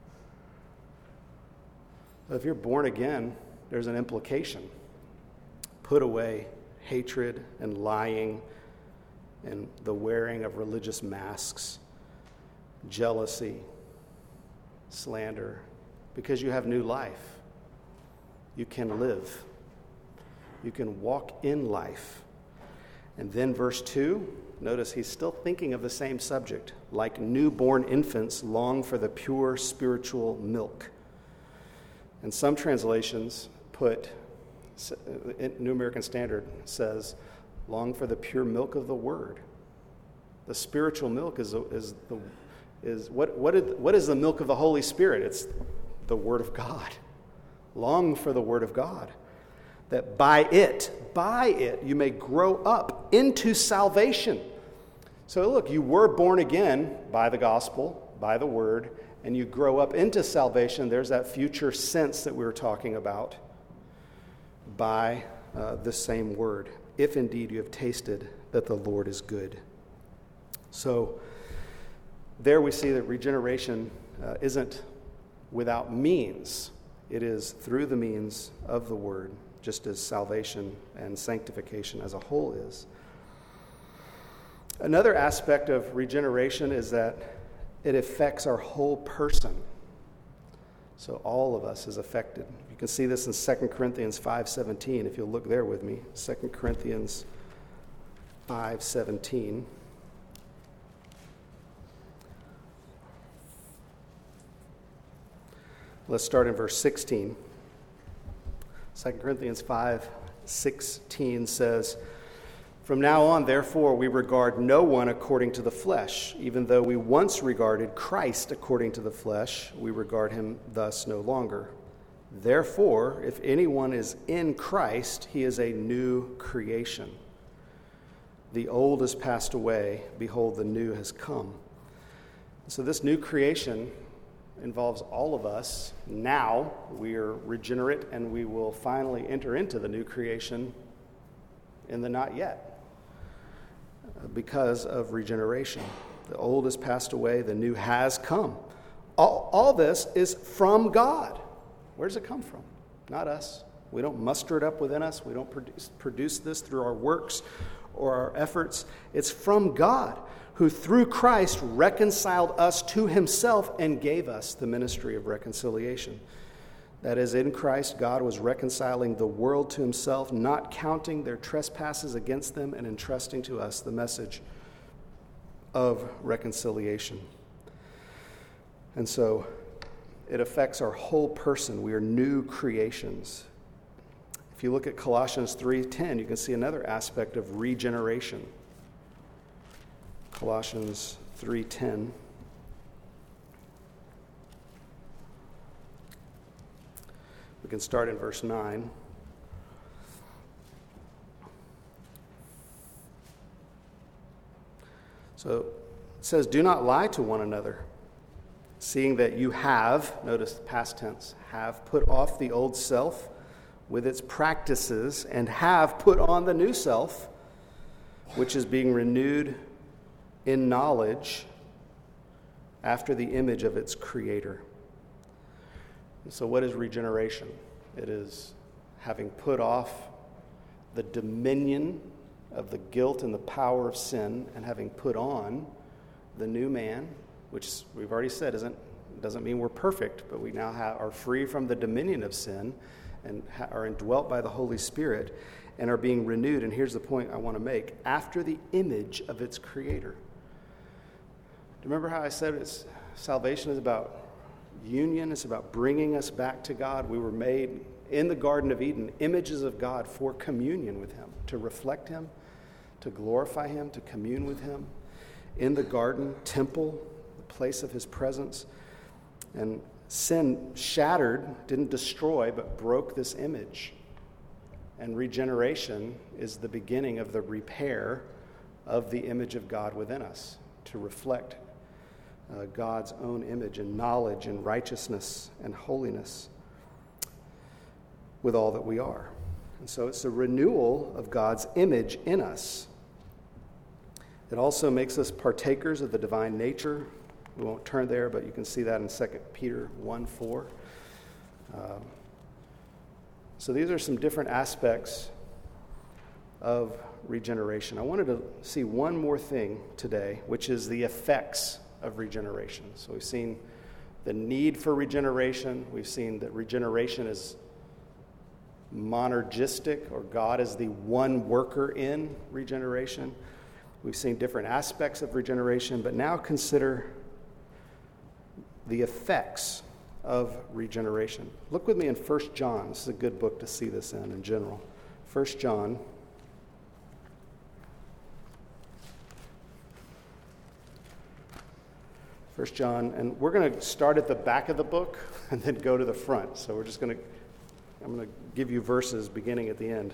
If you're born again, there's an implication. Put away hatred and lying and the wearing of religious masks, jealousy, slander, because you have new life. You can live. You can walk in life. And then verse two, notice he's still thinking of the same subject. Like newborn infants, long for the pure spiritual milk. And some translations put, New American Standard says, long for the pure milk of the word. The spiritual milk is is the is what what is, what is the milk of the Holy Spirit? It's the word of God. Long for the word of God, that by it, by it, you may grow up into salvation. So look, you were born again by the gospel, by the word, and you grow up into salvation. There's that future sense that we were talking about by uh, the same word, if indeed you have tasted that the Lord is good. So there we see that regeneration uh, isn't without means. It is through the means of the word, just as salvation and sanctification as a whole is. Another aspect of regeneration is that it affects our whole person. So all of us is affected. You can see this in Second Corinthians five seventeen, if you'll look there with me. Second Corinthians five seventeen. Let's start in verse sixteen. Second Corinthians five sixteen says, "From now on, therefore, we regard no one according to the flesh. Even though we once regarded Christ according to the flesh, we regard him thus no longer. Therefore, if anyone is in Christ, he is a new creation. The old has passed away. Behold, the new has come." So this new creation involves all of us. Now we are regenerate, and we will finally enter into the new creation in the not yet, because of regeneration. The old has passed away, the new has come. All, all this is from God. Where does it come from? Not us. We don't muster it up within us. We don't produce, produce this through our works or our efforts. It's from God, who through Christ reconciled us to himself and gave us the ministry of reconciliation. That is, in Christ, God was reconciling the world to himself, not counting their trespasses against them, and entrusting to us the message of reconciliation. And so it affects our whole person. We are new creations. If you look at Colossians three ten, you can see another aspect of regeneration. Colossians three ten. We can start in verse nine. So it says, "Do not lie to one another, seeing that you have," notice past tense, "have put off the old self with its practices, and have put on the new self, which is being renewed in knowledge after the image of its creator." So what is regeneration? It is having put off the dominion of the guilt and the power of sin, and having put on the new man, which we've already said isn't doesn't mean we're perfect, but we now have, are free from the dominion of sin and ha- are indwelt by the Holy Spirit and are being renewed. And here's the point I want to make: after the image of its creator. Do you remember how I said it's salvation is about union? It's about bringing us back to God. We were made in the Garden of Eden images of God for communion with him, to reflect him, to glorify him, to commune with him. In the garden, temple, the place of his presence. And sin shattered, didn't destroy, but broke this image. And regeneration is the beginning of the repair of the image of God within us, to reflect uh, God's own image and knowledge and righteousness and holiness with all that we are. And so it's a renewal of God's image in us. It also makes us partakers of the divine nature. We won't turn there, but you can see that in Second Peter one four. Um, so these are some different aspects of regeneration. I wanted to see one more thing today, which is the effects of regeneration. So we've seen the need for regeneration. We've seen that regeneration is monergistic, or God is the one worker in regeneration. We've seen different aspects of regeneration, but now consider the effects of regeneration. Look with me in First John. This is a good book to see this in in general. First John. First John, and we're going to start at the back of the book and then go to the front. So we're just going to, I'm going to give you verses beginning at the end.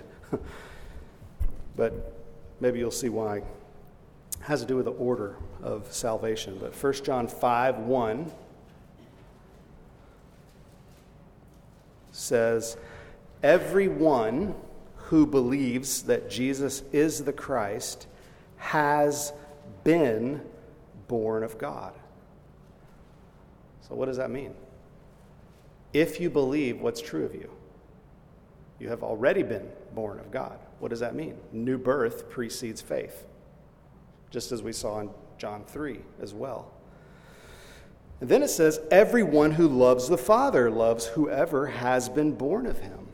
But maybe you'll see why. It has to do with the order of salvation. But First John five one says, everyone who believes that Jesus is the Christ has been born of God. So what does that mean? If you believe what's true of you, you have already been born of God. What does that mean? New birth precedes faith, just as we saw in John three as well. And then it says, everyone who loves the Father loves whoever has been born of him.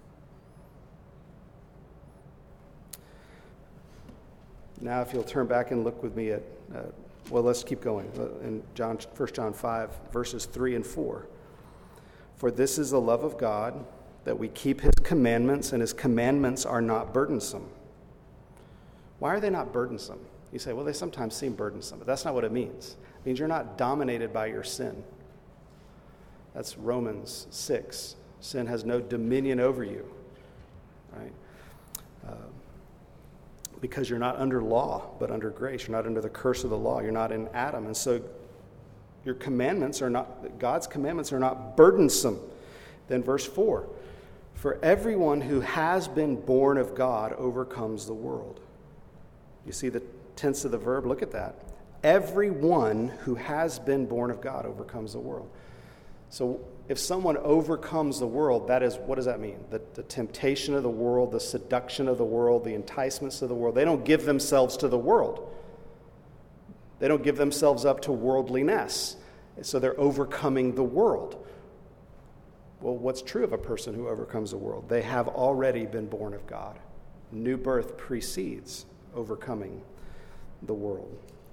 Now, if you'll turn back and look with me at, uh, well, let's keep going. In John, First John five, verses three and four. For this is the love of God, that we keep his commandments, and his commandments are not burdensome. Why are they not burdensome? You say, well, they sometimes seem burdensome, but that's not what it means. It means you're not dominated by your sin. That's Romans six. Sin has no dominion over you, right? Uh, because you're not under law, but under grace. You're not under the curse of the law. You're not in Adam. And so your commandments are not, God's commandments are not burdensome. Then verse four, for everyone who has been born of God overcomes the world. You see the tense of the verb? Look at that. Everyone who has been born of God overcomes the world. So if someone overcomes the world, that is, what does that mean? The, the temptation of the world, the seduction of the world, the enticements of the world. They don't give themselves to the world. They don't give themselves up to worldliness. So they're overcoming the world. Well, what's true of a person who overcomes the world? They have already been born of God. New birth precedes overcoming the world.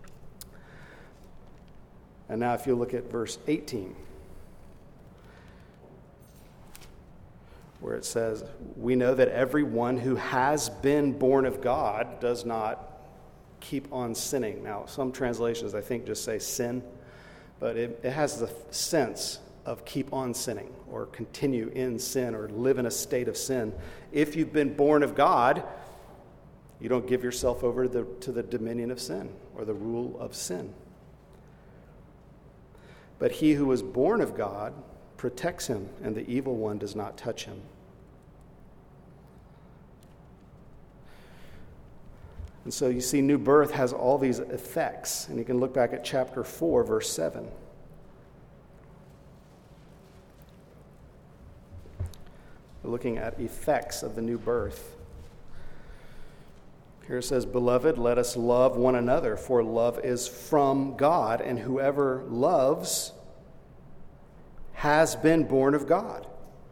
And now if you look at verse eighteen, where it says, we know that everyone who has been born of God does not keep on sinning. Now, some translations, I think, just say sin, but it, it has the sense of keep on sinning or continue in sin or live in a state of sin. If you've been born of God, you don't give yourself over to the, to the dominion of sin or the rule of sin. But he who is born of God protects him, and the evil one does not touch him. And so you see, new birth has all these effects. And you can look back at chapter four, verse seven. We're looking at effects of the new birth. Here it says, beloved, let us love one another, for love is from God, and whoever loves has been born of God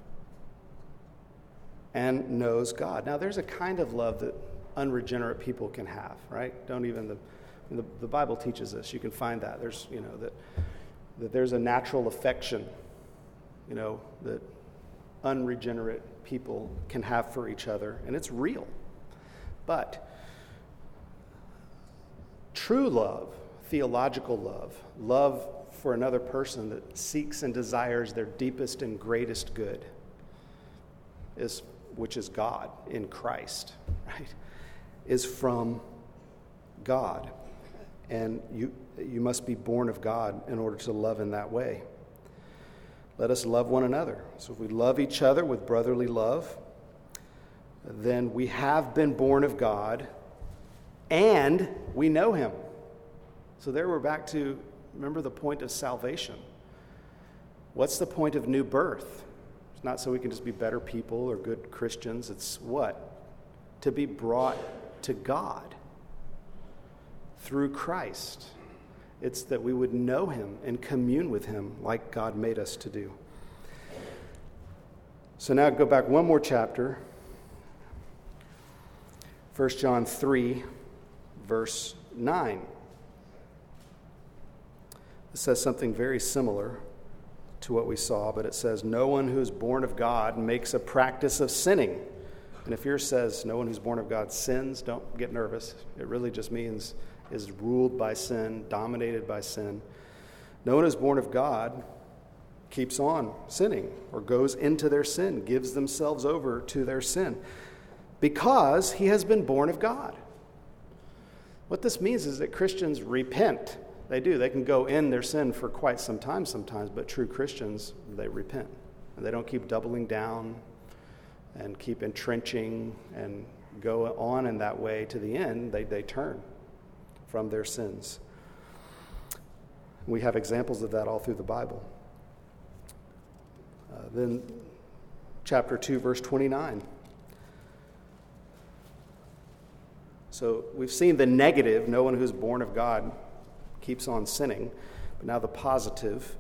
and knows God. Now, there's a kind of love that unregenerate people can have, right? Don't even, the, the, the Bible teaches this. You can find that. There's, you know, that, that there's a natural affection, you know, that unregenerate people can have for each other, and it's real. But true love, theological love, love for another person that seeks and desires their deepest and greatest good, is which is God in Christ, right, is from God. And you you must be born of God in order to love in that way. Let us love one another. So if we love each other with brotherly love, then we have been born of God and we know him. So there we're back to, remember the point of salvation. What's the point of new birth? It's not so we can just be better people or good Christians. It's what? To be brought to God through Christ. It's that we would know him and commune with him like God made us to do. So now go back one more chapter. First John three, verse nine. It says something very similar to what we saw, but it says, no one who is born of God makes a practice of sinning. And if yours says no one who's born of God sins, don't get nervous. It really just means is ruled by sin, dominated by sin. No one who's born of God keeps on sinning or goes into their sin, gives themselves over to their sin, because he has been born of God. What this means is that Christians repent. They do. They can go in their sin for quite some time sometimes, but true Christians, they repent. And they don't keep doubling down and keep entrenching and go on in that way to the end. They, they turn from their sins. We have examples of that all through the Bible. Uh, then chapter two, verse twenty-nine. So we've seen the negative, no one who's born of God keeps on sinning. But now the positive.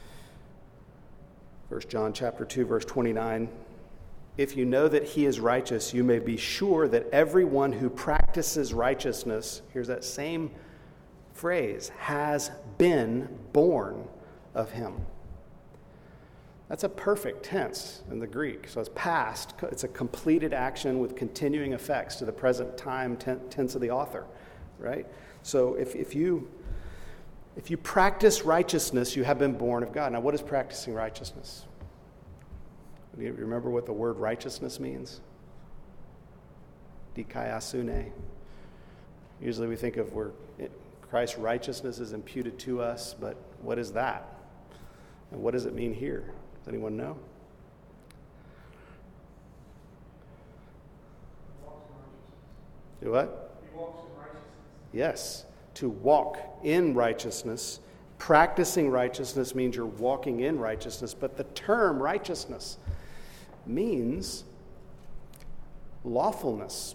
First John chapter two, verse twenty-nine. If you know that he is righteous, you may be sure that everyone who practices righteousness, here's that same phrase, has been born of him. That's a perfect tense in the Greek. So it's past. It's a completed action with continuing effects to the present time tense of the author, right? So if, if you if you practice righteousness, you have been born of God. Now, what is practicing righteousness? Do you remember what the word righteousness means? Dikaiosune. Usually we think of where Christ's righteousness is imputed to us, but what is that? And what does it mean here? Does anyone know? Do what? He walks in righteousness. Yes. To walk in righteousness. Practicing righteousness means you're walking in righteousness, but the term righteousness means lawfulness.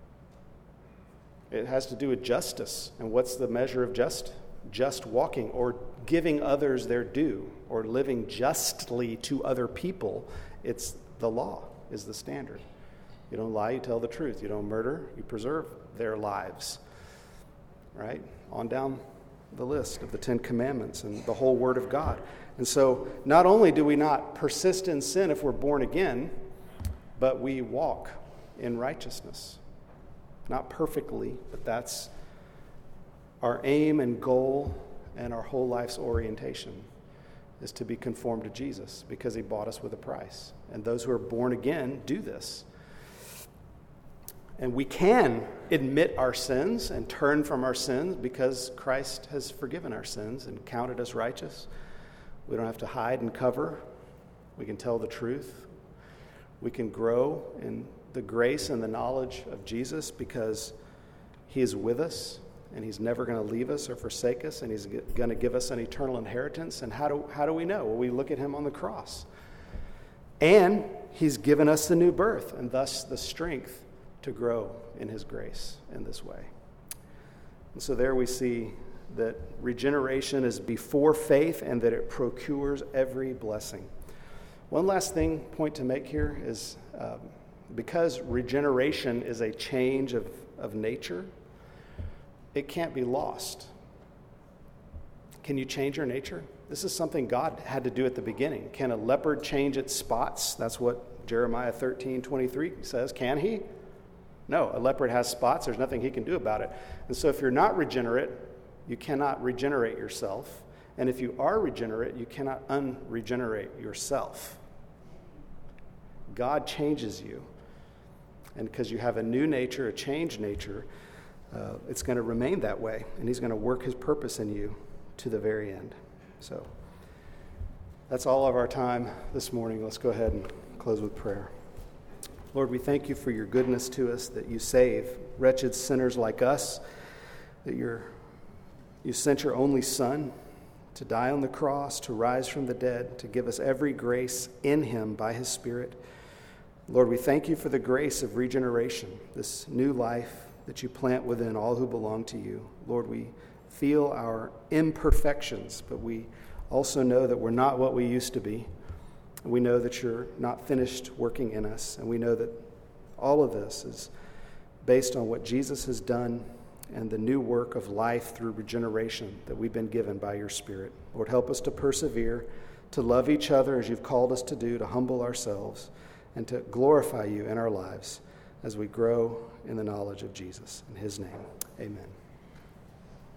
It has to do with justice. And what's the measure of just? Just walking, or giving others their due, or living justly to other people. It's the law is the standard. You don't lie, you tell the truth. You don't murder, you preserve their lives. Right? On down the list of the Ten Commandments and the whole Word of God. And so not only do we not persist in sin if we're born again, but we walk in righteousness. Not perfectly, but that's our aim and goal and our whole life's orientation is to be conformed to Jesus because he bought us with a price. And those who are born again do this. And we can admit our sins and turn from our sins because Christ has forgiven our sins and counted us righteous. We don't have to hide and cover. We can tell the truth. We can grow in the grace and the knowledge of Jesus because he is with us and he's never going to leave us or forsake us, and he's going to give us an eternal inheritance. And how do, how do we know? Well, we look at him on the cross. And he's given us the new birth and thus the strength to grow in his grace in this way. And so there we see that regeneration is before faith and that it procures every blessing. One last thing, point to make here is um, because regeneration is a change of, of nature, it can't be lost. Can you change your nature? This is something God had to do at the beginning. Can a leopard change its spots? That's what Jeremiah thirteen twenty-three says. Can he? No, a leopard has spots. There's nothing he can do about it. And so if you're not regenerate, you cannot regenerate yourself. And if you are regenerate, you cannot unregenerate yourself. God changes you. And because you have a new nature, a changed nature, uh, it's going to remain that way. And he's going to work his purpose in you to the very end. So that's all of our time this morning. Let's go ahead and close with prayer. Lord, we thank you for your goodness to us, that you save wretched sinners like us, that you're, you sent your only Son to die on the cross, to rise from the dead, to give us every grace in him by his Spirit. Lord, we thank you for the grace of regeneration, this new life that you plant within all who belong to you. Lord, we feel our imperfections, but we also know that we're not what we used to be. We know that you're not finished working in us, and we know that all of this is based on what Jesus has done and the new work of life through regeneration that we've been given by your Spirit. Lord, help us to persevere, to love each other as you've called us to do, to humble ourselves, and to glorify you in our lives as we grow in the knowledge of Jesus. In his name, amen.